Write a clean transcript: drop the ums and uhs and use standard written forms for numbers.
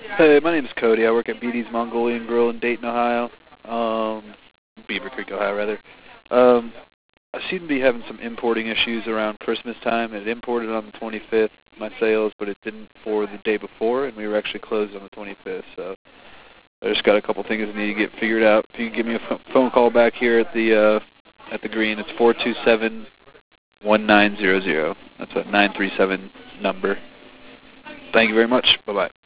Hey, my name is Cody. I work at BD's Mongolian Grill in Dayton, Ohio. Beaver Creek, Ohio, rather. I seem to be having some importing issues around Christmas time. It imported on the 25th, my sales, but it didn't for the day before, and we were actually closed on the 25th. So I just got a couple things that need to get figured out. If you can give me a phone call back here at the Green, it's 427-1900. That's a 937 number. Thank you very much. Bye-bye.